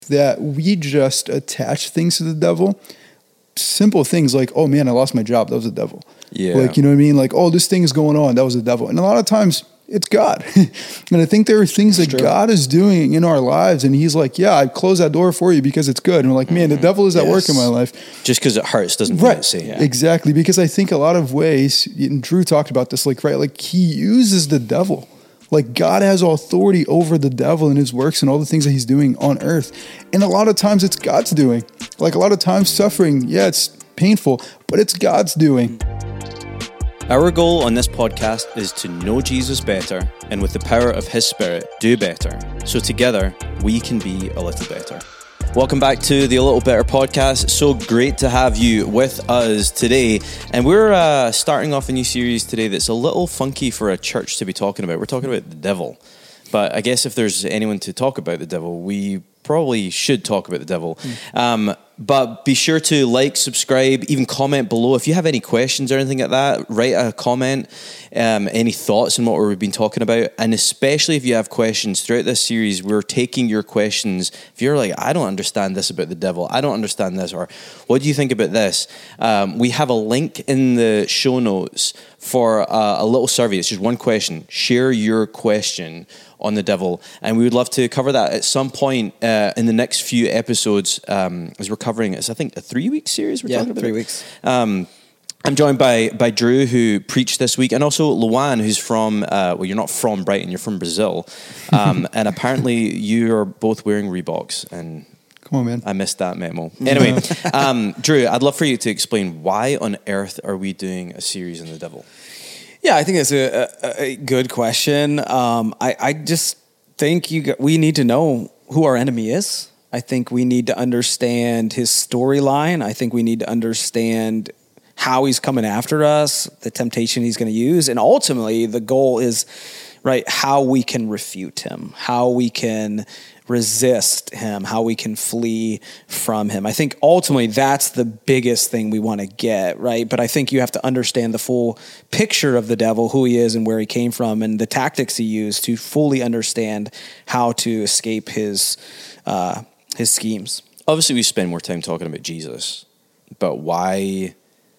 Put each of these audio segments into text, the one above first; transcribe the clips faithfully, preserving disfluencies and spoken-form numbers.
that we just attach things to the devil. Simple things like, oh man, I lost my job. That was the devil. Yeah. Like, you know what I mean? Like, oh, this thing is going on. That was the devil. And a lot of times it's God. And I think there are things That's that true. God is doing in our lives. And he's like, yeah, I closed that door for you because it's good. And we're like, man, the devil is at Yes. work in my life. Just because it hurts doesn't mean Right. it's safe. Yeah. Exactly. Because I think a lot of ways, and Drew talked about this, like, right, like he uses the devil. Like God has authority over the devil and his works and all the things that he's doing on earth. And a lot of times it's God's doing. Like a lot of times suffering, yeah, it's painful, but it's God's doing. Our goal on this podcast is to know Jesus better and with the power of his spirit, do better. So together we can be a little better. Welcome back to the A Little Better podcast. So great to have you with us today. And we're uh, starting off a new series today that's a little funky for a church to be talking about. We're talking about the devil. But I guess if there's anyone to talk about the devil, we probably should talk about the devil. Mm. Um, but be sure to like, subscribe, even comment below. If you have any questions or anything like that, write a comment, um, any thoughts on what we've been talking about. And especially if you have questions throughout this series, we're taking your questions. If you're like, I don't understand this about the devil, I don't understand this, or what do you think about this? Um, we have a link in the show notes for uh, a little survey. It's just one question. Share your question on the devil, and we would love to cover that at some point uh, in the next few episodes, um, as we're covering it's I think a three week series. We're yeah, talking about three it. weeks. Um, I'm joined by by Drew, who preached this week, and also Luan, who's from uh, well, you're not from Brighton, you're from Brazil, um, and apparently you are both wearing Reeboks. And come on, man, I missed that memo. Anyway, um, Drew, I'd love for you to explain why on earth are we doing a series on the devil? Yeah, I think that's a, a, a good question. Um, I, I just think you got, we need to know who our enemy is. I think we need to understand his storyline. I think we need to understand how he's coming after us, the temptation he's going to use. And ultimately, the goal is, right, how we can refute him, how we can resist him, how we can flee from him. I think ultimately that's the biggest thing we want to get, right? But I think you have to understand the full picture of the devil, who he is and where he came from, and the tactics he used to fully understand how to escape his uh, his schemes. Obviously, we spend more time talking about Jesus, but why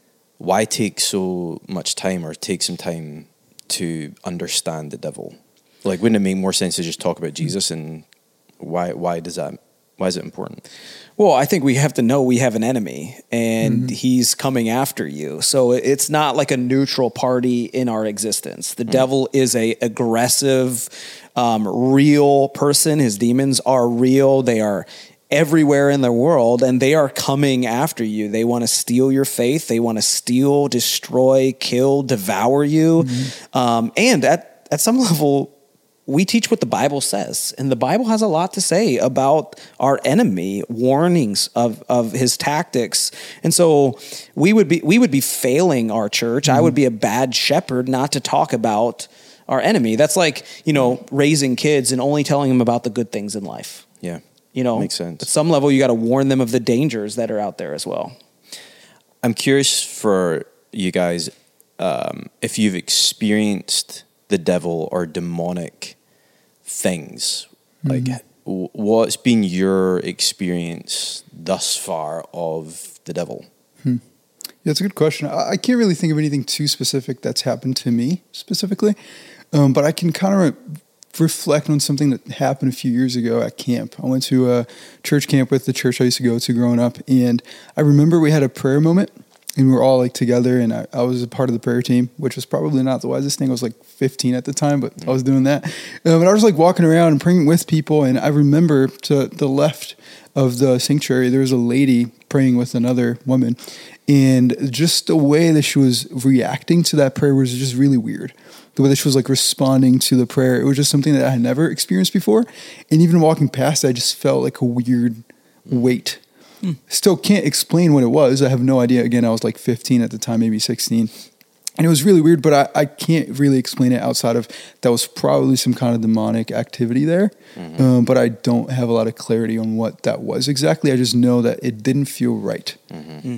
why take so much time or take some time to understand the devil? Like, wouldn't it make more sense to just talk about Jesus? And why why does that why is it important? Well, I think we have to know we have an enemy, and mm-hmm. he's coming after you. So it's not like a neutral party in our existence. The mm-hmm. devil is a aggressive, um, real person. His demons are real. They are everywhere in the world, and they are coming after you. They want to steal your faith. They want to steal, destroy, kill, devour you. Mm-hmm. Um, and at, at some level, we teach what the Bible says, and the Bible has a lot to say about our enemy, warnings of, of his tactics. And so we would be we would be failing our church. Mm-hmm. I would be a bad shepherd not to talk about our enemy. That's like, you know, raising kids and only telling them about the good things in life. Yeah. You know, makes sense. At some level, you got to warn them of the dangers that are out there as well. I'm curious for you guys, um, if you've experienced the devil or demonic things, like mm-hmm. w- what's been your experience thus far of the devil? Hmm. Yeah, it's a good question. I, I can't really think of anything too specific that's happened to me specifically, um, but I can kind of re- reflect on something that happened a few years ago at camp. I went to a church camp with the church I used to go to growing up, and I remember we had a prayer moment. And we were all like together, and I, I was a part of the prayer team, which was probably not the wisest thing. I was like fifteen at the time, but mm-hmm. I was doing that. Um, but I was like walking around and praying with people, and I remember to the left of the sanctuary, there was a lady praying with another woman, and just the way that she was reacting to that prayer was just really weird. The way that she was like responding to the prayer, it was just something that I had never experienced before. And even walking past, I just felt like a weird weight. Still can't explain what it was. I have no idea. Again, I was like fifteen at the time, maybe sixteen. And it was really weird, but I, I can't really explain it outside of that was probably some kind of demonic activity there. Mm-hmm. Um, but I don't have a lot of clarity on what that was exactly. I just know that it didn't feel right. Mm-hmm.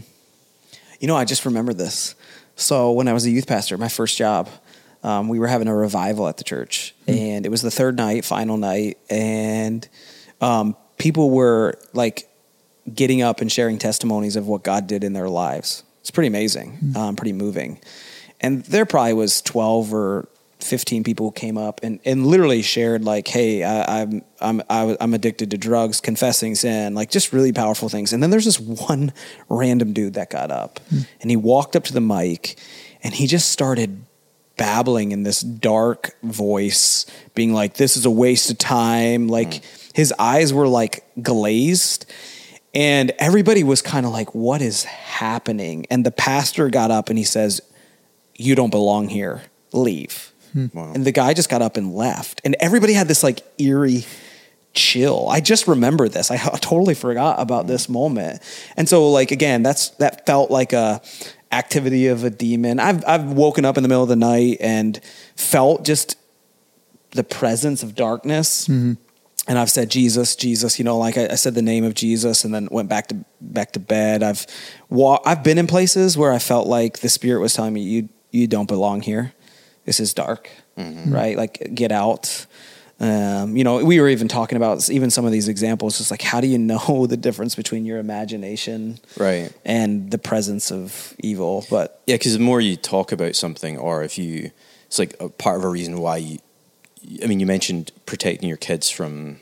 You know, I just remember this. So when I was a youth pastor, my first job, um, we were having a revival at the church. Mm-hmm. And it was the third night, final night. And um, people were like getting up and sharing testimonies of what God did in their lives. It's pretty amazing, mm-hmm. um, pretty moving. And there probably was twelve or fifteen people who came up and, and literally shared like, hey, I, I'm, I'm, I'm addicted to drugs, confessing sin, like just really powerful things. And then there's this one random dude that got up mm-hmm. and he walked up to the mic and he just started babbling in this dark voice, being like, this is a waste of time. Like mm. his eyes were like glazed and everybody was kind of like, what is happening? And the pastor got up and he says, you don't belong here. Leave. Hmm. Wow. And the guy just got up and left. And everybody had this like eerie chill. I just remember this. I totally forgot about this moment. And so like, again, that's, that felt like a activity of a demon. I've, I've woken up in the middle of the night and felt just the presence of darkness. Mm-hmm. And I've said, Jesus, Jesus, you know, like I, I said the name of Jesus and then went back to, back to bed. I've wa- I've been in places where I felt like the Spirit was telling me, you, you don't belong here. This is dark, mm-hmm. right? Like get out. Um, you know, we were even talking about even some of these examples, just like, how do you know the difference between your imagination right. and the presence of evil? But yeah, because the more you talk about something, or if you, it's like a part of a reason why you, I mean, you mentioned protecting your kids from,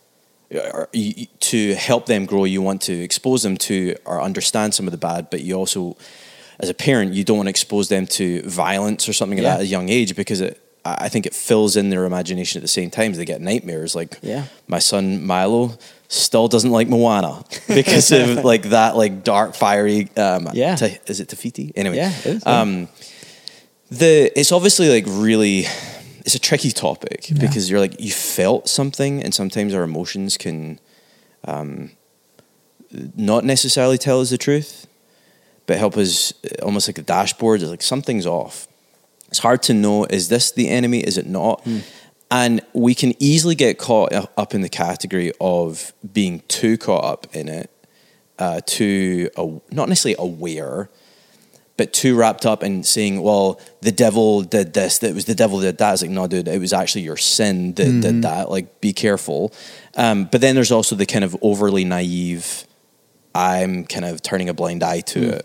or you, to help them grow, you want to expose them to or understand some of the bad, but you also, as a parent, you don't want to expose them to violence or something like yeah. that at a young age, because it, I think it fills in their imagination at the same time. They get nightmares. Like yeah. my son Milo still doesn't like Moana because of like that, like dark, fiery. Um, yeah, ta- is it Tafiti? Anyway, yeah, it is, um, the it's obviously like really, it's a tricky topic yeah. because you're like you felt something, and sometimes our emotions can, um, not necessarily tell us the truth, but help us almost like a dashboard. It's like something's off. It's hard to know, is this the enemy? Is it not? Mm. And we can easily get caught up in the category of being too caught up in it, uh, too, uh, not necessarily aware, but too wrapped up in saying, well, the devil did this, that was the devil did that. It's like, no, dude, it was actually your sin that mm-hmm. did that. Like, be careful. Um, but then there's also the kind of overly naive, I'm kind of turning a blind eye to mm. it.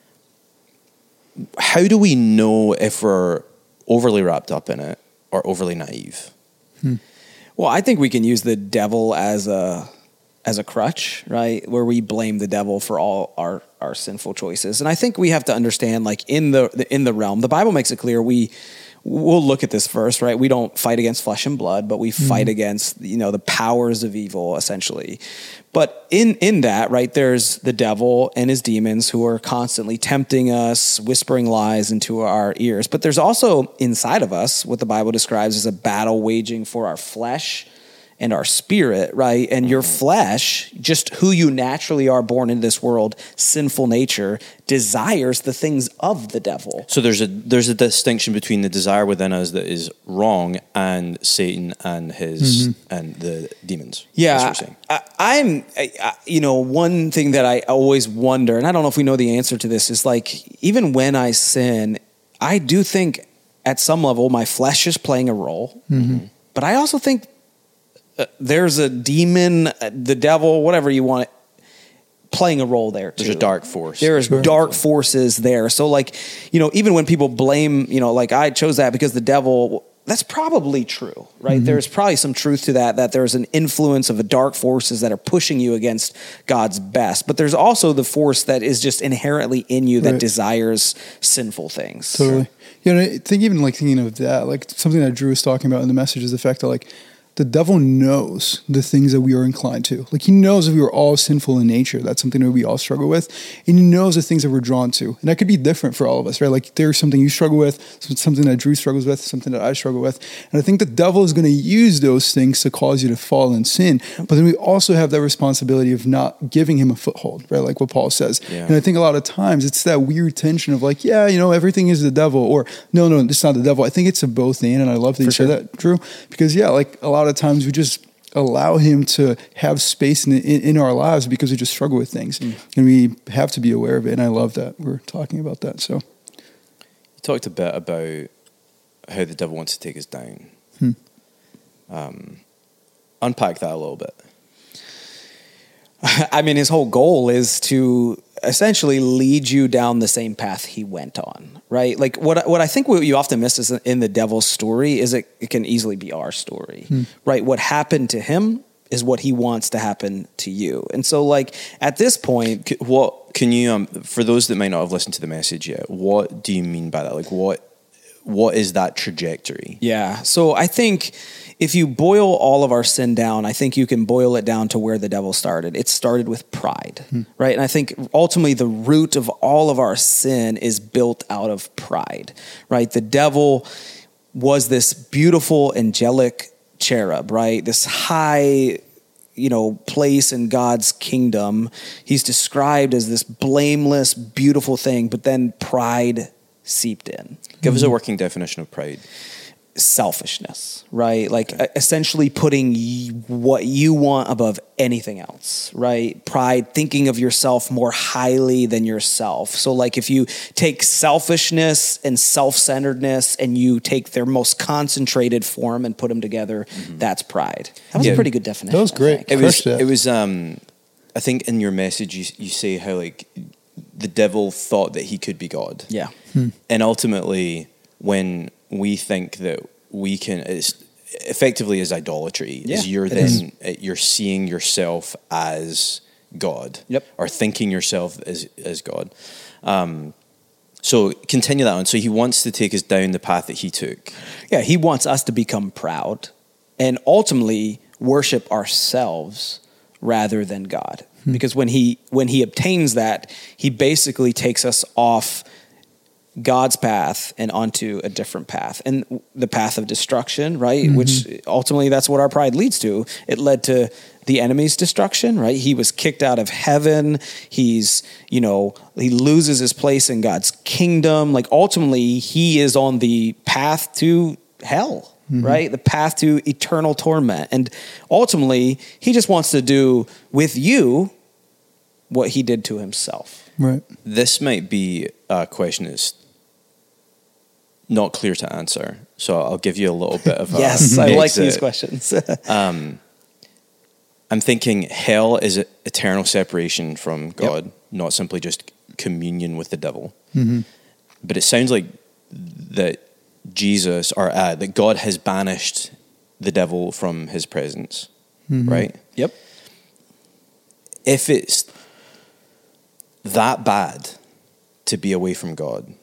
How do we know if we're overly wrapped up in it or overly naive? Hmm. Well, I think we can use the devil as a as a crutch, right? Where we blame the devil for all our, our sinful choices. And I think we have to understand, like in the in the realm, the Bible makes it clear we we'll look at this first, right? We don't fight against flesh and blood, but we mm-hmm. fight against, you know, the powers of evil, essentially. But in, in that, right, there's the devil and his demons who are constantly tempting us, whispering lies into our ears. But there's also inside of us what the Bible describes as a battle waging for our flesh and our spirit, right? And your flesh, just who you naturally are born into this world, sinful nature, desires the things of the devil. So there's a there's a distinction between the desire within us that is wrong and Satan and his mm-hmm. and the demons. Yeah, that's what you're saying. I, I'm, I, you know, one thing that I always wonder, and I don't know if we know the answer to this, is like, even when I sin, I do think at some level my flesh is playing a role, mm-hmm. but I also think Uh, there's a demon, uh, the devil, whatever you want, playing a role there too. There's a dark force. There's sure. dark forces there. So like, you know, even when people blame, you know, like I chose that because the devil, that's probably true, right? Mm-hmm. There's probably some truth to that, that there's an influence of the dark forces that are pushing you against God's best. But there's also the force that is just inherently in you that right. desires sinful things. Totally. Yeah, I think even like thinking of that, like something that Drew was talking about in the message is the fact that like, the devil knows the things that we are inclined to. Like he knows that we are all sinful in nature. That's something that we all struggle with. And he knows the things that we're drawn to. And that could be different for all of us, right? Like there's something you struggle with, something that Drew struggles with, something that I struggle with. And I think the devil is going to use those things to cause you to fall in sin. But then we also have that responsibility of not giving him a foothold, right? Like what Paul says. Yeah. And I think a lot of times it's that weird tension of like, yeah, you know, everything is the devil, or no, no, it's not the devil. I think it's a both and. And I love that for you sure. said that, Drew, because yeah, like a lot of times we just allow him to have space in, in, in our lives because we just struggle with things mm. and we have to be aware of it. And I love that we're talking about that. So you talked a bit about how the devil wants to take us down. Hmm. Um, unpack that a little bit. I mean, his whole goal is to essentially lead you down the same path he went on, right? Like what what I think what you often miss is in the devil's story is it, it can easily be our story, hmm. right? What happened to him is what he wants to happen to you. And so like at this point, what can you, um, for those that might not have listened to the message yet, what do you mean by that? Like what, what is that trajectory? Yeah. So I think if you boil all of our sin down, I think you can boil it down to where the devil started. It started with pride, hmm. right? And I think ultimately the root of all of our sin is built out of pride, right? The devil was this beautiful angelic cherub, right? This high, you know, place in God's kingdom. He's described as this blameless, beautiful thing, but then pride seeped in. Give us a working definition of pride. Selfishness, right? Like okay. essentially putting what you want above anything else, right? Pride, thinking of yourself more highly than yourself. So like if you take selfishness and self-centeredness and you take their most concentrated form and put them together, mm-hmm. that's pride. That was yeah. a pretty good definition. That was great. It was, it was, um, I think in your message, you, you say how like the devil thought that he could be God. Yeah. Hmm. And ultimately when we think that we can, it's effectively is idolatry. Yeah, is you're then is. you're seeing yourself as God, yep. or thinking yourself as as God. Um, so continue that on. So he wants to take us down the path that he took. Yeah, he wants us to become proud and ultimately worship ourselves rather than God. Hmm. Because when he when he obtains that, he basically takes us off God's path and onto a different path, and the path of destruction, right? Mm-hmm. Which ultimately that's what our pride leads to. It led to the enemy's destruction, right? He was kicked out of heaven. He's, you know, he loses his place in God's kingdom. Like ultimately he is on the path to hell, mm-hmm. right? The path to eternal torment. And ultimately he just wants to do with you what he did to himself. Right. This might be a question that's not clear to answer, so I'll give you a little bit of a yes, I like these questions. um, I'm thinking hell is eternal separation from God, yep. not simply just communion with the devil. Mm-hmm. But it sounds like that Jesus, or uh, that God has banished the devil from his presence, mm-hmm. right? Yep. If it's that bad to be away from God,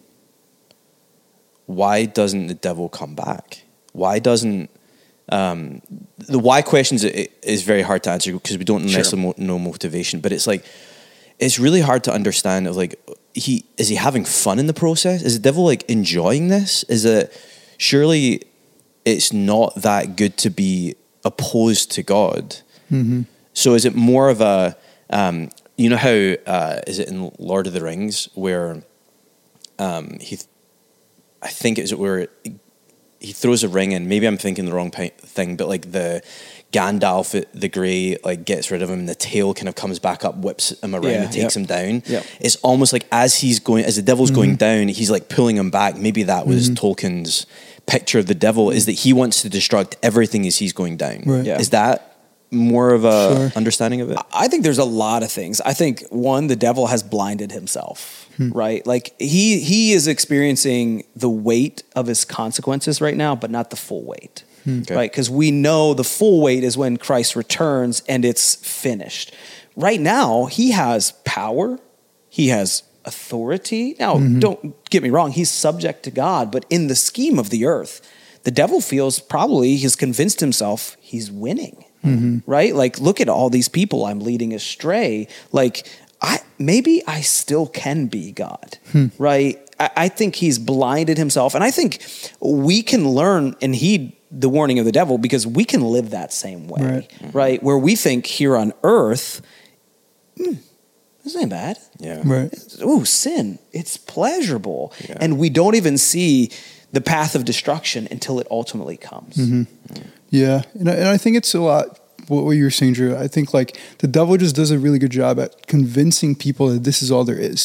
why doesn't the devil come back? Why doesn't um, the why questions is very hard to answer because we don't necessarily sure. know motivation. But it's like it's really hard to understand. Of like, he is he having fun in the process? Is the devil like enjoying this? Is it surely it's not that good to be opposed to God? Mm-hmm. So is it more of a um, you know how uh, is it in Lord of the Rings where um, he. I think it's where he throws a ring in. Maybe I'm thinking the wrong thing, but like the Gandalf, the Grey, like gets rid of him, and the tail kind of comes back up, whips him around, yeah, and takes yep. him down. Yep. It's almost like as he's going, as the devil's mm-hmm. going down, he's like pulling him back. Maybe that was mm-hmm. Tolkien's picture of the devil, is that he wants to destruct everything as he's going down. Right. Yeah. Is that more of a sure. understanding of it? I think there's a lot of things. I think one, the devil has blinded himself, hmm. right? Like he he is experiencing the weight of his consequences right now, but not the full weight, hmm. okay. right? Because we know the full weight is when Christ returns and it's finished. Right now, he has power, he has authority. Now, mm-hmm. don't get me wrong, he's subject to God, but in the scheme of the earth, the devil feels probably he's convinced himself he's winning. Mm-hmm. Right? Like, look at all these people I'm leading astray. Like, I maybe I still can be God. Hmm. Right? I, I think he's blinded himself. And I think we can learn and heed the warning of the devil because we can live that same way. Right? Mm-hmm. Right? Where we think here on earth, hmm, this ain't bad. Yeah. Right. Ooh, sin. It's pleasurable. Yeah. And we don't even see the path of destruction until it ultimately comes. Mm-hmm. Yeah, and I, and I think it's a lot what you were saying, Drew. I think like the devil just does a really good job at convincing people that this is all there is.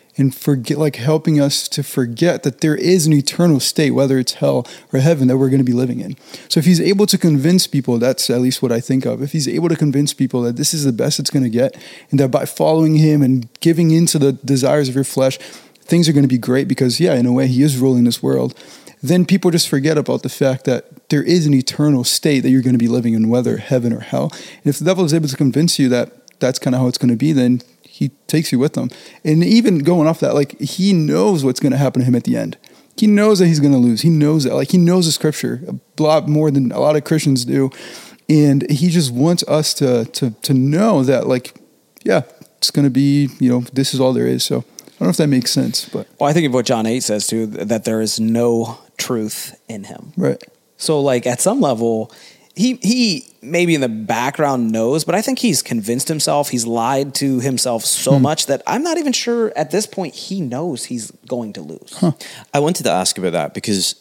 and forget, like helping us to forget that there is an eternal state, whether it's hell or heaven, that we're going to be living in. So if he's able to convince people, that's at least what I think of. If he's able to convince people that this is the best it's going to get, and that by following him and giving into the desires of your flesh, things are going to be great because, yeah, in a way, he is ruling this world. Then people just forget about the fact that there is an eternal state that you're going to be living in, whether heaven or hell. And if the devil is able to convince you that that's kind of how it's going to be, then he takes you with him. And even going off that, like, he knows what's going to happen to him at the end. He knows that he's going to lose. He knows that. Like, he knows the scripture a lot more than a lot of Christians do. And he just wants us to to to know that, like, yeah, it's going to be, you know, this is all there is. So I don't know if that makes sense. But well, I think of what John eight says, too, that there is no truth in him. Right. So, like, at some level, he he maybe in the background knows, but I think he's convinced himself, he's lied to himself so hmm. much that I'm not even sure at this point he knows he's going to lose. Huh. I wanted to ask about that because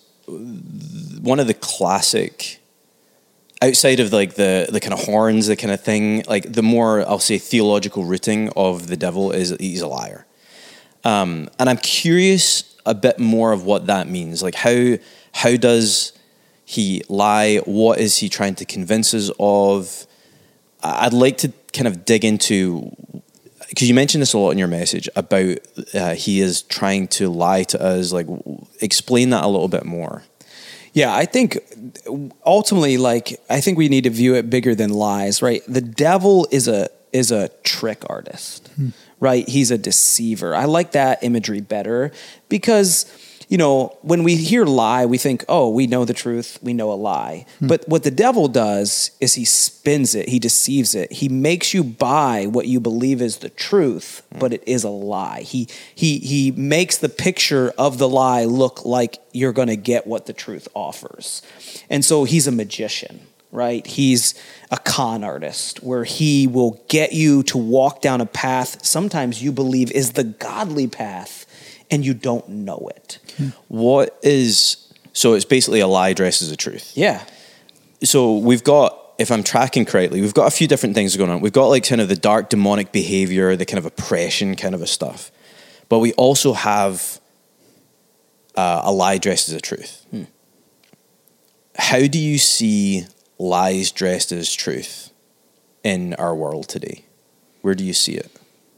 one of the classic, outside of like the, the kind of horns, the kind of thing, like the more, I'll say, theological rooting of the devil is he's a liar. Um, and I'm curious a bit more of what that means. Like how how does he lie? What is he trying to convince us of? I'd like to kind of dig into, because you mentioned this a lot in your message about uh, he is trying to lie to us. Like, explain that a little bit more. Yeah, I think ultimately, like, I think we need to view it bigger than lies, right? The devil is a is a trick artist, hmm. right? He's a deceiver. I like that imagery better because, you know, when we hear lie, we think, oh, we know the truth, we know a lie. Hmm. But what the devil does is he spins it, he deceives it. He makes you buy what you believe is the truth, hmm. but it is a lie. He he he makes the picture of the lie look like you're going to get what the truth offers. And so he's a magician, right? He's a con artist where he will get you to walk down a path sometimes you believe is the godly path, and you don't know it. What is, so it's basically a lie dressed as a truth. Yeah. So we've got, if I'm tracking correctly, we've got a few different things going on. We've got like kind of the dark demonic behavior, the kind of oppression kind of a stuff. But we also have uh, a lie dressed as a truth. Hmm. How do you see lies dressed as truth in our world today? Where do you see it?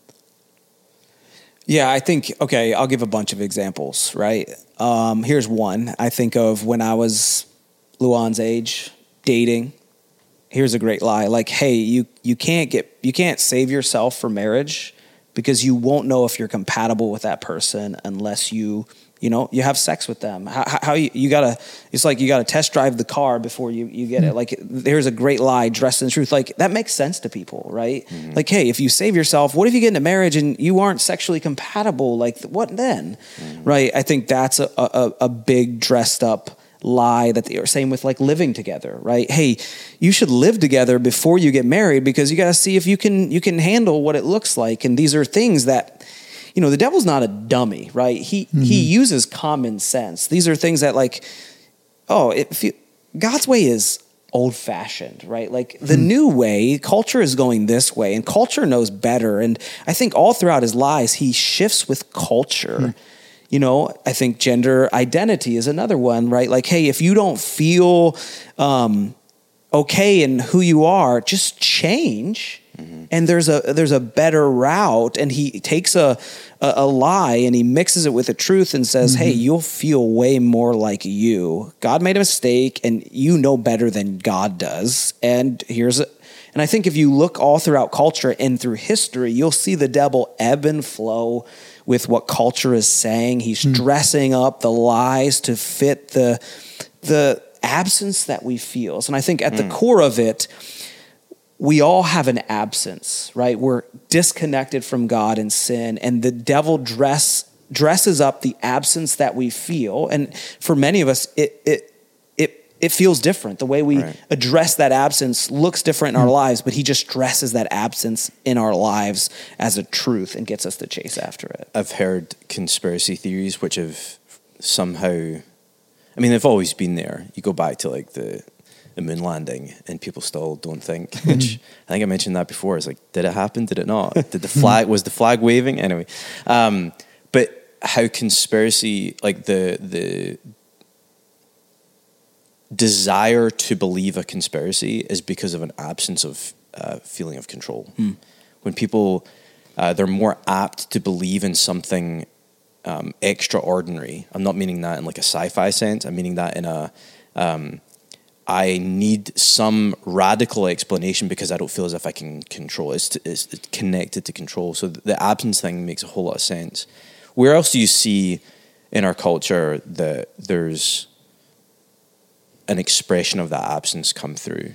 Yeah, I think, okay, I'll give a bunch of examples, right? Um, here's one. I think of when I was Luan's age, dating. Here's a great lie. Like, hey, you you can't get you can't save yourself for marriage because you won't know if you're compatible with that person unless you, you know, you have sex with them. How, how you, you gotta, it's like you gotta test drive the car before you, you get mm-hmm. it. Like, there's a great lie dressed in the truth. Like, that makes sense to people, right? Mm-hmm. Like, hey, if you save yourself, what if you get into marriage and you aren't sexually compatible? Like, what then? Mm-hmm. Right? I think that's a, a, a big dressed up lie that they are saying with like living together, right? Hey, you should live together before you get married because you got to see if you can, you can handle what it looks like. And these are things that, you know, the devil's not a dummy, right? He, mm-hmm. he uses common sense. These are things that like, oh, if you, God's way is old fashioned, right? Like the mm-hmm. new way, culture is going this way and culture knows better. And I think all throughout his lies, he shifts with culture. Mm-hmm. You know, I think gender identity is another one, right? Like, hey, if you don't feel um, okay in who you are, just change. Mm-hmm. And there's a there's a better route. And he takes a, a, a lie and he mixes it with the truth and says, mm-hmm. hey, you'll feel way more like you. God made a mistake and you know better than God does. And here's a, and I think if you look all throughout culture and through history, you'll see the devil ebb and flow with what culture is saying. He's mm. dressing up the lies to fit the the absence that we feel. And I think at mm. the core of it, we all have an absence, right? We're disconnected from God in sin, and the devil dress dresses up the absence that we feel. And for many of us, it it it it feels different. The way we right. address that absence looks different in mm. our lives, but he just dresses that absence in our lives as a truth and gets us to chase after it. I've heard conspiracy theories which have somehow, I mean, they've always been there. You go back to like the, the moon landing and people still don't think, which I think I mentioned that before. It's like, did it happen? Did it not? Did the flag, was the flag waving? Anyway. Um, but how conspiracy, like the the desire to believe a conspiracy is because of an absence of uh, feeling of control. Mm. When people, uh, they're more apt to believe in something um, extraordinary. I'm not meaning that in like a sci-fi sense. I'm meaning that in a, um, I need some radical explanation because I don't feel as if I can control it. It's, to, it's, it's connected to control. So the absence thing makes a whole lot of sense. Where else do you see in our culture that there's an expression of that absence come through?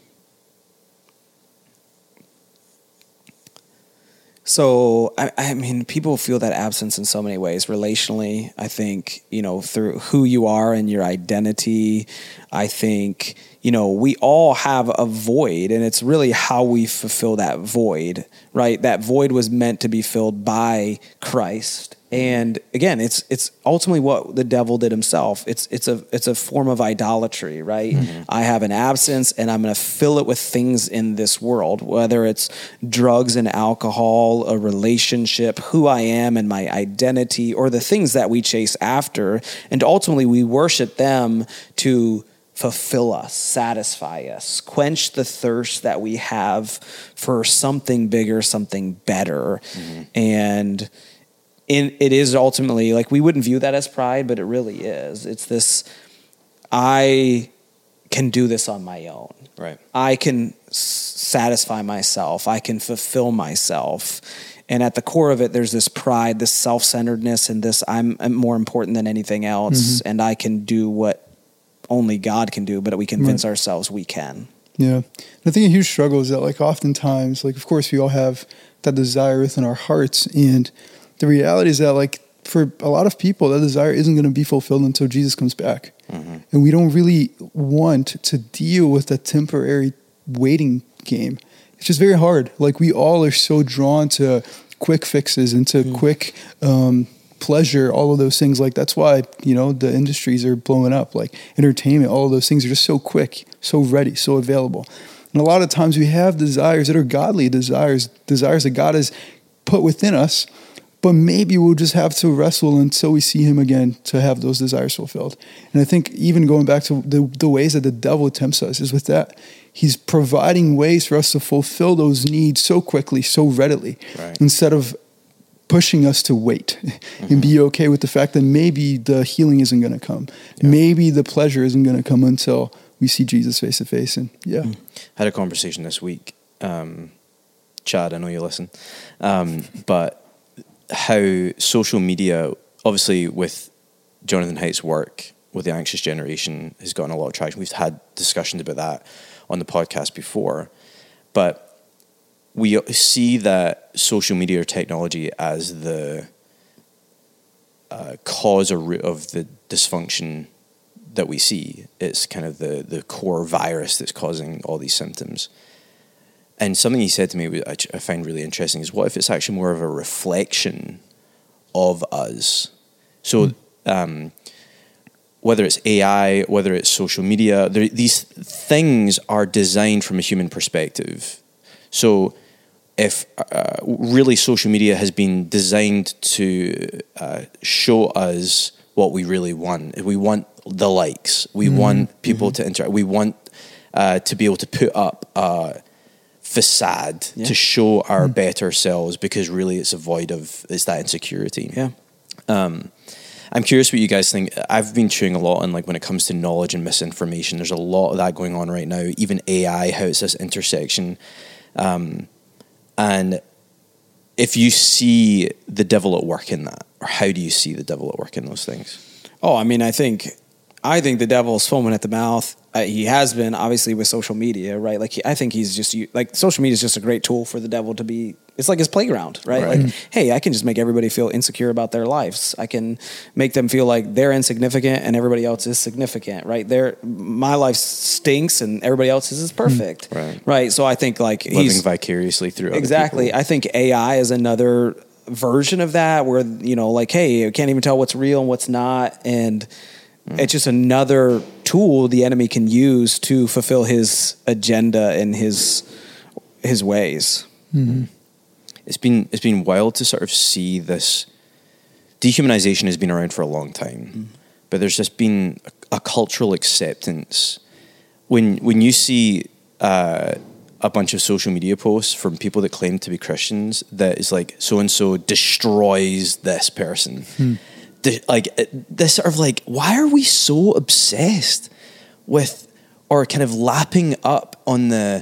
So, I, I mean, people feel that absence in so many ways. Relationally, I think, you know, through who you are and your identity. I think, you know, we all have a void, and it's really how we fulfill that void, right? That void was meant to be filled by Christ. And again, it's it's ultimately what the devil did himself. It's it's a it's a form of idolatry, right? Mm-hmm. I have an absence, and I'm going to fill it with things in this world, whether it's drugs and alcohol, a relationship, who I am and my identity, or the things that we chase after, and ultimately we worship them to fulfill us, satisfy us, quench the thirst that we have for something bigger, something better, mm-hmm. and In, it is ultimately, like, we wouldn't view that as pride, but it really is. It's this, I can do this on my own. Right. I can s- satisfy myself. I can fulfill myself. And at the core of it, there's this pride, this self-centeredness, and this I'm, I'm more important than anything else, mm-hmm. and I can do what only God can do, but we convince right. ourselves we can. Yeah. And I think a huge struggle is that, like, oftentimes, like, of course, we all have that desire within our hearts, and the reality is that, like, for a lot of people, that desire isn't going to be fulfilled until Jesus comes back. Mm-hmm. And we don't really want to deal with that temporary waiting game. It's just very hard. Like, we all are so drawn to quick fixes and to mm-hmm. quick um, pleasure, all of those things. Like, that's why, you know, the industries are blowing up. Like, entertainment, all of those things are just so quick, so ready, so available. And a lot of times we have desires that are godly desires, desires that God has put within us. But maybe we'll just have to wrestle until we see him again to have those desires fulfilled. And I think even going back to the, the ways that the devil tempts us is with that. He's providing ways for us to fulfill those needs so quickly, so readily, right. instead of pushing us to wait mm-hmm. and be okay with the fact that maybe the healing isn't going to come. Yeah. Maybe the pleasure isn't going to come until we see Jesus face to face. And yeah. I had a conversation this week. Um, Chad, I know you listen. Um, but how social media, obviously with Jonathan Haidt's work with the Anxious Generation, has gotten a lot of traction. We've had discussions about that on the podcast before, but we see that social media or technology as the uh, cause or root of the dysfunction that we see. It's kind of the, the core virus that's causing all these symptoms. And something he said to me, which I find really interesting, is what if it's actually more of a reflection of us? So um, whether it's A I, whether it's social media, these things are designed from a human perspective. So if uh, really social media has been designed to uh, show us what we really want. We want the likes. We mm-hmm. want people mm-hmm. to interact. We want uh, to be able to put up a facade yeah. to show our mm. better selves, because really it's a void of, it's that insecurity. Yeah. Um, I'm curious what you guys think. I've been chewing a lot on, like, when it comes to knowledge and misinformation, there's a lot of that going on right now. Even A I, how it's this intersection. Um, and if you see the devil at work in that, or how do you see the devil at work in those things? Oh, I mean, I think, I think the devil's foaming at the mouth. Uh, he has been, obviously, with social media, right? Like, he, I think he's just, like, social media is just a great tool for the devil to be, it's like his playground, right? right? Like, hey, I can just make everybody feel insecure about their lives. I can make them feel like they're insignificant and everybody else is significant, right? They're, my life stinks and everybody else's is perfect, right? Right. So I think, like, living he's vicariously through other exactly. people. I think A I is another version of that, where, you know, like, hey, you can't even tell what's real and what's not, and mm. it's just another tool the enemy can use to fulfill his agenda and his his ways. Mm-hmm. It's been it's been wild to sort of see this dehumanization has been around for a long time, mm. but there's just been a, a cultural acceptance. When when you see uh, a bunch of social media posts from people that claim to be Christians that is like, so-and-so destroys this person. Hmm. De- like this sort of like, why are we so obsessed with or kind of lapping up on the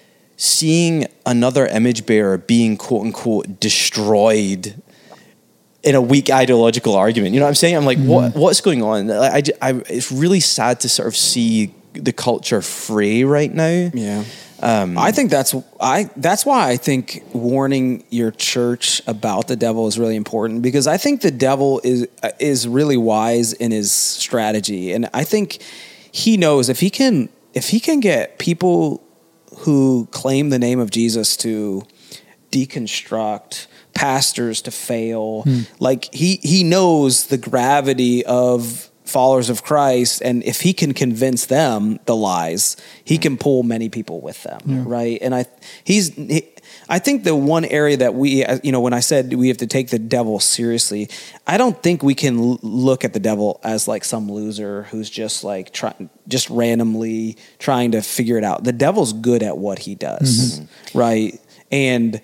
seeing another image bearer being quote unquote destroyed in a weak ideological argument? You know what I'm saying? I'm like, mm-hmm. what what's going on? I, I, I, it's really sad to sort of see the culture fray right now. Yeah. Um, I think that's I. That's why I think warning your church about the devil is really important, because I think the devil is is really wise in his strategy, and I think he knows if he can if he can get people who claim the name of Jesus to deconstruct, pastors to fail, hmm. like he he knows the gravity of followers of Christ, and if he can convince them the lies, he can pull many people with them, yeah. right? And I, he's, he, I think the one area that we, you know, when I said we have to take the devil seriously, I don't think we can l- look at the devil as like some loser who's just like trying, just randomly trying to figure it out. The devil's good at what he does, mm-hmm. right? And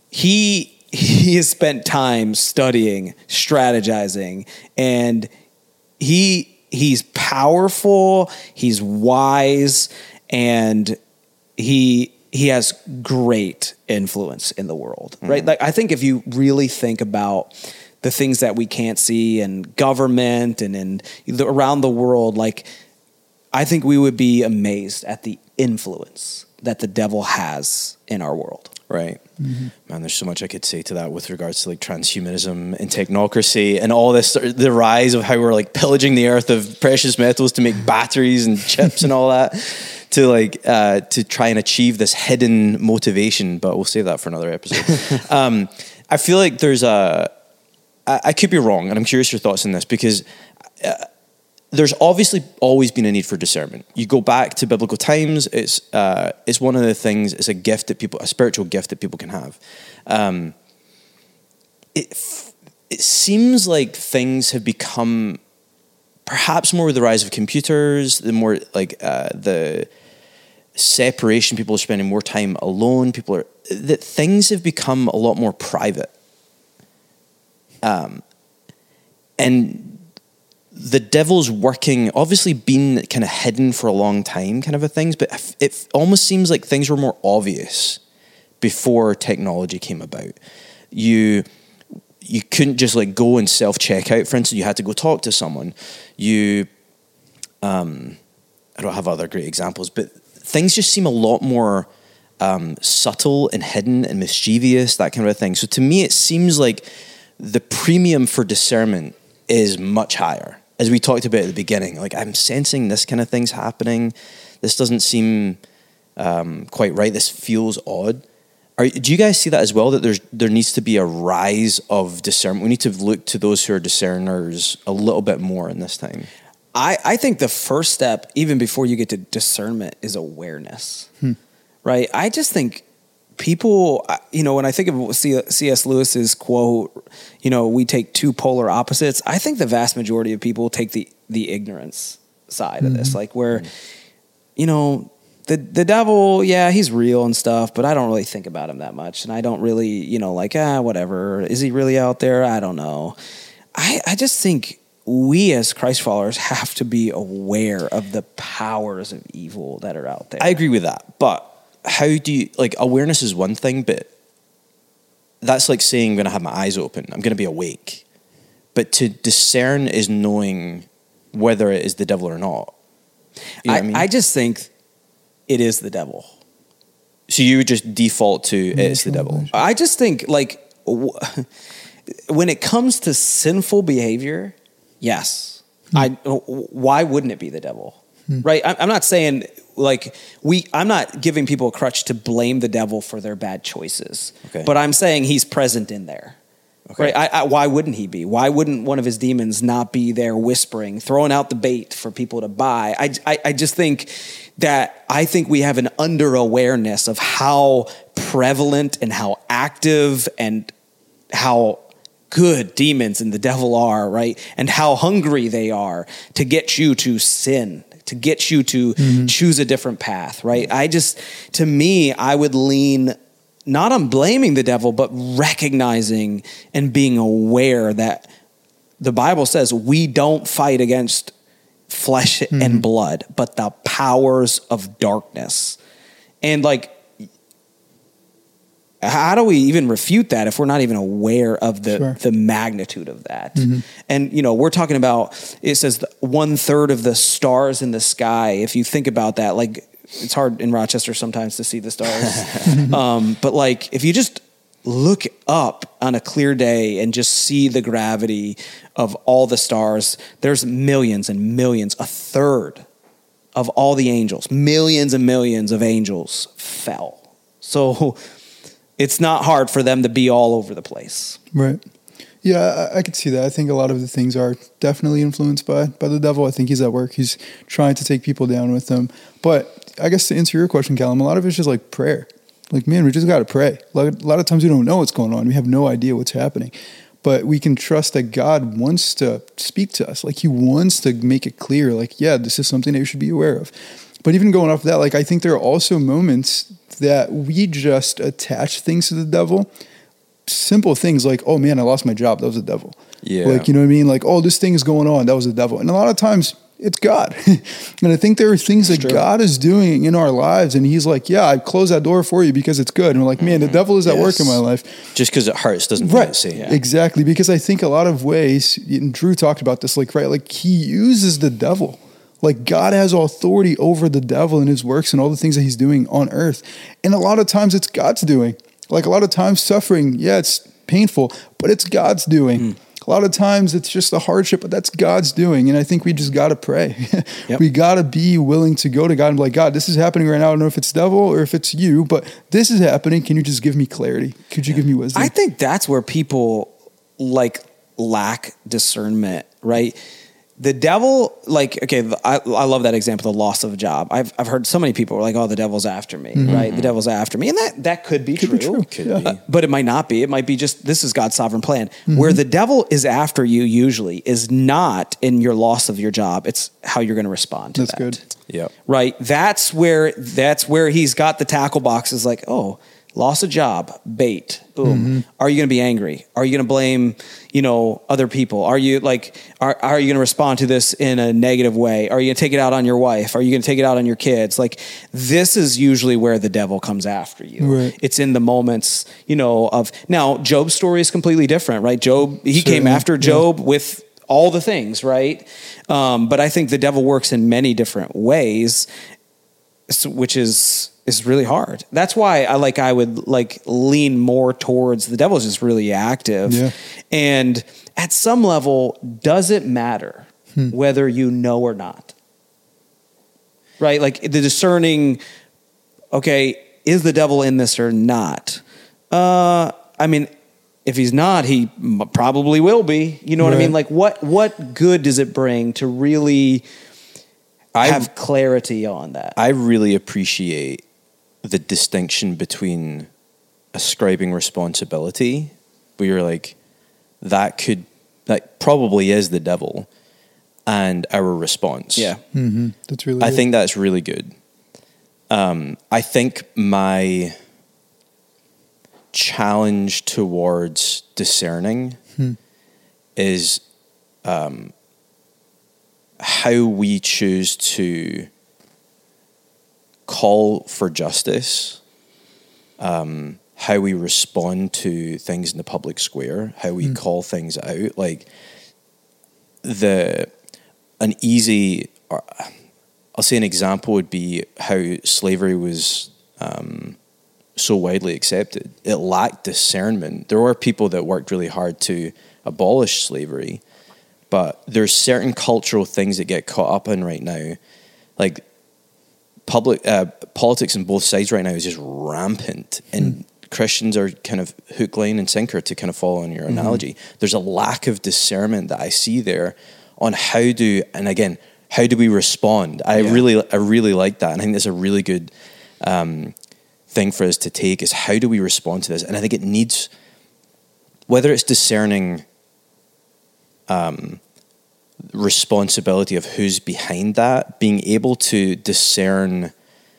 he he has spent time studying, strategizing, and He he's powerful, he's wise, and he he has great influence in the world, mm-hmm. right? Like I think if you really think about the things that we can't see in government and in the, around the world, like I think we would be amazed at the influence that the devil has in our world. Right. Mm-hmm. Man, there's so much I could say to that with regards to like transhumanism and technocracy and all this, the rise of how we're like pillaging the earth of precious metals to make batteries and chips and all that, to like, uh, to try and achieve this hidden motivation, but we'll save that for another episode. um, I feel like there's a, I, I could be wrong, and I'm curious your thoughts on this, because uh, there's obviously always been a need for discernment. You go back to biblical times, it's uh, it's one of the things, it's a gift that people, a spiritual gift that people can have. Um, it it seems like things have become, perhaps more with the rise of computers, the more like uh, the separation, people are spending more time alone, people are, that things have become a lot more private. Um, and the devil's working, obviously been kind of hidden for a long time kind of a things, but it almost seems like things were more obvious before technology came about. You you couldn't just like go and self-check out. For instance, you had to go talk to someone. You, um, I don't have other great examples, but things just seem a lot more um, subtle and hidden and mischievous, that kind of a thing. So to me, it seems like the premium for discernment is much higher. As we talked about at the beginning, like I'm sensing this kind of thing's happening. This doesn't seem um, quite right. This feels odd. Are, do you guys see that as well? That there's there needs to be a rise of discernment. We need to look to those who are discerners a little bit more in this time. I, I think the first step, even before you get to discernment, is awareness. Hmm. Right? I just think people, you know, when I think of C S Lewis's quote, you know, we take two polar opposites. I think the vast majority of people take the the ignorance side mm-hmm. of this, like where, you know, the the devil, yeah, he's real and stuff, but I don't really think about him that much, and I don't really, you know, like ah, whatever. Is he really out there? I don't know. I I just think we as Christ followers have to be aware of the powers of evil that are out there. I agree with that, but how do you, like, awareness is one thing, but that's like saying I'm going to have my eyes open. I'm going to be awake. But to discern is knowing whether it is the devil or not. You know I, what I mean? I just think it is the devil. So you would just default to it's the devil. I just think, like, when it comes to sinful behavior, yes. Hmm. I. Why wouldn't it be the devil? Hmm. Right? I'm not saying... Like we, I'm not giving people a crutch to blame the devil for their bad choices, okay. but I'm saying he's present in there. Okay. Right? I, I, why wouldn't he be? Why wouldn't one of his demons not be there whispering, throwing out the bait for people to buy? I, I, I just think that I think we have an under-awareness of how prevalent and how active and how good demons and the devil are, right? And how hungry they are to get you to sin, to get you to mm-hmm. choose a different path, right? I just, to me, I would lean not on blaming the devil, but recognizing and being aware that the Bible says we don't fight against flesh mm-hmm. and blood, but the powers of darkness. And like, how do we even refute that if we're not even aware of the, sure. the magnitude of that? Mm-hmm. And, you know, we're talking about, it says one third of the stars in the sky. If you think about that, like it's hard in Rochester sometimes to see the stars. um, but like, if you just look up on a clear day and just see the gravity of all the stars, there's millions and millions, a third of all the angels, millions and millions of angels fell. So it's not hard for them to be all over the place. Right. Yeah, I, I could see that. I think a lot of the things are definitely influenced by, by the devil. I think he's at work. He's trying to take people down with them. But I guess to answer your question, Callum, a lot of it's just like prayer. Like, man, we just got to pray. A lot, a lot of times we don't know what's going on. We have no idea what's happening. But we can trust that God wants to speak to us. Like, he wants to make it clear, like, yeah, this is something that you should be aware of. But even going off of that, like, I think there are also moments that we just attach things to the devil. Simple things like, oh man, I lost my job. That was the devil. Yeah. Like, you know what I mean? Like, oh, this thing is going on. That was the devil. And a lot of times it's God. And I think there are things That's that true. God is doing in our lives. And he's like, yeah, I closed that door for you because it's good. And we're like, man, the devil is at Yes. work in my life. Just because it hurts doesn't mean Right. it's safe. Yeah. Exactly. Because I think a lot of ways, and Drew talked about this, like, right, like he uses the devil. Like God has authority over the devil and his works and all the things that he's doing on earth. And a lot of times it's God's doing. Like a lot of times suffering, yeah, it's painful, but it's God's doing. Mm. A lot of times it's just a hardship, but that's God's doing. And I think we just got to pray. Yep. We got to be willing to go to God and be like, God, this is happening right now. I don't know if it's devil or if it's you, but this is happening. Can you just give me clarity? Could you give me wisdom? I think that's where people like lack discernment, right? The devil, like, okay, I, I love that example, the loss of a job. I've I've heard so many people are like, oh, the devil's after me, mm-hmm. right? The devil's after me. And that, that could be could true. Be true. Could yeah. be. Uh, but it might not be. It might be just, this is God's sovereign plan. Mm-hmm. Where the devil is after you usually is not in your loss of your job. It's how you're going to respond to That's that. good. Yeah. Right? That's where, that's where he's got the tackle boxes like, oh, lost a job, bait, boom. Mm-hmm. Are you going to be angry? Are you going to blame, you know, other people? Are you like, are, are you going to respond to this in a negative way? Are you going to take it out on your wife? Are you going to take it out on your kids? Like, this is usually where the devil comes after you. Right. It's in the moments, you know, of, now Job's story is completely different, right? Job, he Certainly. came after Job yeah. with all the things, right? Um, but I think the devil works in many different ways, which is, is really hard. That's why I like, I would like lean more towards the devil is just really active. Yeah. And at some level, does it matter hmm. whether you know or not? Right? Like the discerning, okay, is the devil in this or not? Uh, I mean, if he's not, he probably will be. You know what right. I mean? Like what, what good does it bring to really I have clarity on that? I really appreciate the distinction between ascribing responsibility, where you're like, that could, that probably is the devil, and our response. Yeah. Mm-hmm. That's really I good. think that's really good. Um, I think my challenge towards discerning hmm. is um, how we choose to call for justice, um, how we respond to things in the public square, how we mm. call things out. Like the an easy, or I'll say an example would be how slavery was um, so widely accepted. It lacked discernment. There were people that worked really hard to abolish slavery, but there's certain cultural things that get caught up in right now, like public uh, politics on both sides right now is just rampant, and mm. Christians are kind of hook, line, and sinker, to kind of follow on your mm-hmm. analogy. There's a lack of discernment that I see there on how do, and again, how do we respond? I yeah. really, I really like that, and I think that's a really good um, thing for us to take is how do we respond to this? And I think it needs whether it's discerning um, responsibility of who's behind that, being able to discern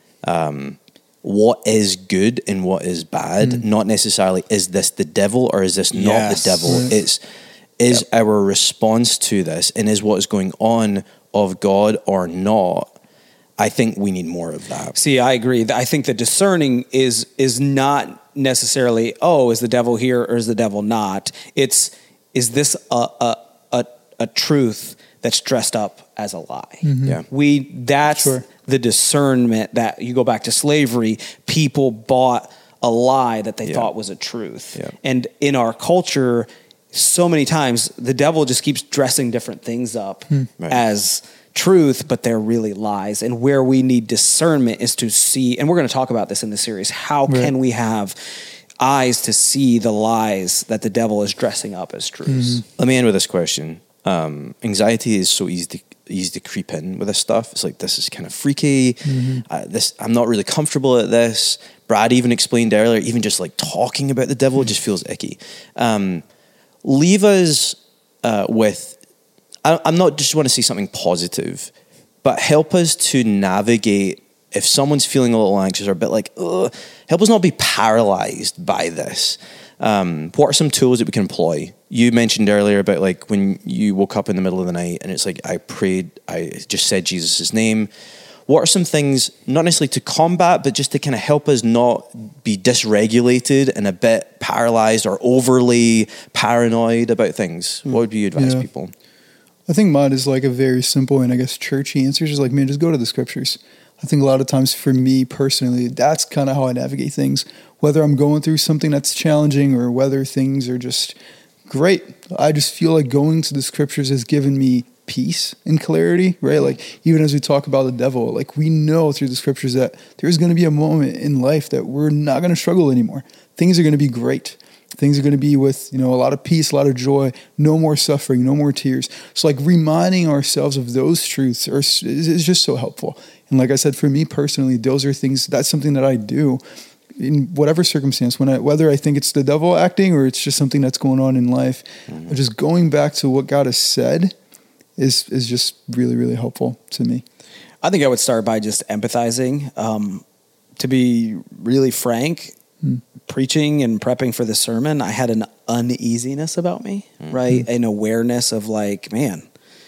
um, what is good and what is bad, mm. not necessarily is this the devil or is this not yes. the devil. Right. It's is yep. our response to this and is what is going on of God or not. I think we need more of that. See, I agree. I think the discerning is is not necessarily, oh, is the devil here or is the devil not? It's, is this a a a, a truth that's dressed up as a lie? Mm-hmm. Yeah, we that's sure. the discernment that you go back to slavery. People bought a lie that they yeah. thought was a truth, yeah. and in our culture, so many times the devil just keeps dressing different things up mm. right. as truth, but they're really lies. And where we need discernment is to see, and we're going to talk about this in the series, how right. can we have eyes to see the lies that the devil is dressing up as truths? Mm-hmm. Let me end with this question. Um, anxiety is so easy to, easy to creep in with this stuff. It's like, this is kind of freaky. Mm-hmm. Uh, this, I'm not really comfortable at this. Brad even explained earlier, even just like talking about the devil mm-hmm. just feels icky. Um, leave us uh, with, I, I'm not just want to say something positive, but help us to navigate if someone's feeling a little anxious or a bit like, ugh, help us not be paralyzed by this. Um, what are some tools that we can employ? You mentioned earlier about like when you woke up in the middle of the night and it's like, I prayed, I just said Jesus' name. What are some things, not necessarily to combat, but just to kind of help us not be dysregulated and a bit paralyzed or overly paranoid about things? What would you advise yeah. people? I think mine is like a very simple and I guess churchy answer. Is like, man, just go to the scriptures. I think a lot of times for me personally, that's kind of how I navigate things. Whether I'm going through something that's challenging or whether things are just great, I just feel like going to the scriptures has given me peace and clarity, right? Like even as we talk about the devil, like we know through the scriptures that there's going to be a moment in life that we're not going to struggle anymore. Things are going to be great. Things are going to be with, you know, a lot of peace, a lot of joy, no more suffering, no more tears. So like reminding ourselves of those truths are, is, is just so helpful. And like I said, for me personally, those are things, that's something that I do in whatever circumstance, when I, whether I think it's the devil acting or it's just something that's going on in life, mm-hmm. just going back to what God has said is, is just really, really helpful to me. I think I would start by just empathizing. Um, to be really frank, hmm. preaching and prepping for the sermon, I had an uneasiness about me, mm-hmm. right? An awareness of like, man,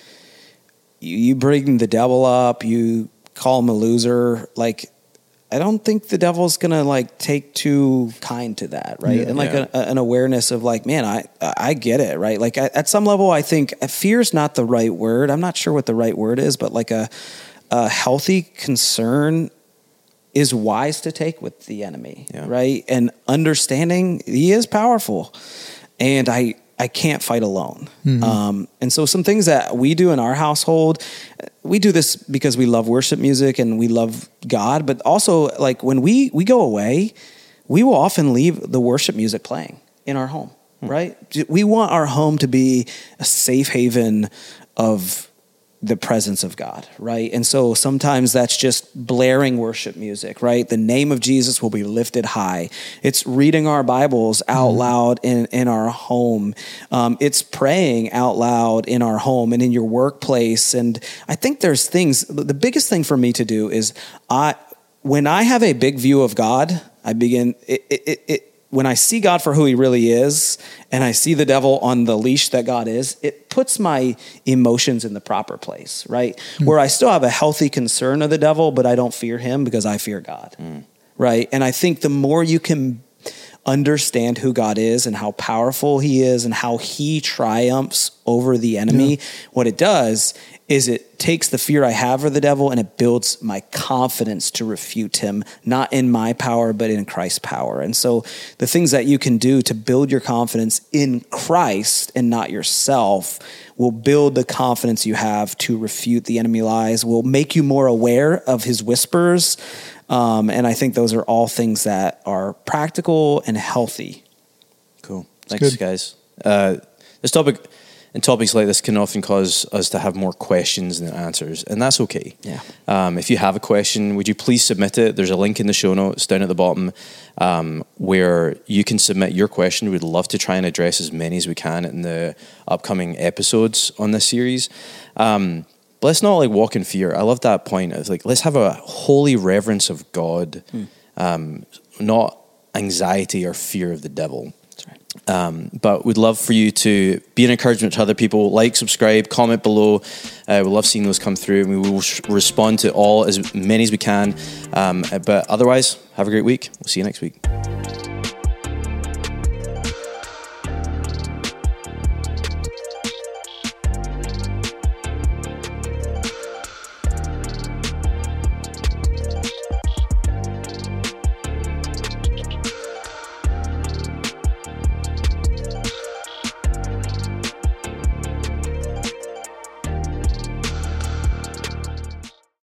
you, you bring the devil up, you call him a loser. Like, I don't think the devil's going to like take too kind to that. Right. Yeah, and like yeah. a, an awareness of like, man, I, I get it. Right. Like I, at some level, I think fear is not the right word. I'm not sure what the right word is, but like a, a healthy concern is wise to take with the enemy. Yeah. Right. And understanding he is powerful and I, I can't fight alone. Mm-hmm. Um, and so some things that we do in our household, we do this because we love worship music and we love God, but also like when we, we go away, we will often leave the worship music playing in our home, mm-hmm. right? We want our home to be a safe haven of the presence of God, right? And so sometimes that's just blaring worship music, right? The name of Jesus will be lifted high. It's reading our Bibles out mm-hmm. loud in, in our home. Um, it's praying out loud in our home and in your workplace. And I think there's things, the biggest thing for me to do is I, when I have a big view of God, I begin, it, it, it when I see God for who he really is, and I see the devil on the leash that God is, it puts my emotions in the proper place, right? Mm. Where I still have a healthy concern of the devil, but I don't fear him because I fear God, mm. right? And I think the more you can understand who God is and how powerful he is and how he triumphs over the enemy, yeah. what it does is it takes the fear I have for the devil and it builds my confidence to refute him, not in my power, but in Christ's power. And so the things that you can do to build your confidence in Christ and not yourself will build the confidence you have to refute the enemy lies, will make you more aware of his whispers. Um, and I think those are all things that are practical and healthy. Cool. Thanks, good. guys. Uh, this topic... And topics like this can often cause us to have more questions than answers, and that's okay. Yeah. Um, if you have a question, would you please submit it? There's a link in the show notes down at the bottom. Um, where you can submit your question. We'd love to try and address as many as we can in the upcoming episodes on this series. Um, but let's not like walk in fear. I love that point. It's like, let's have a holy reverence of God, mm. um, not anxiety or fear of the devil. That's right. Um, but we'd love for you to be an encouragement to other people. Like, subscribe, comment below. Uh, we love seeing those come through, and we will sh- respond to all as many as we can. Um, but otherwise, have a great week. We'll see you next week.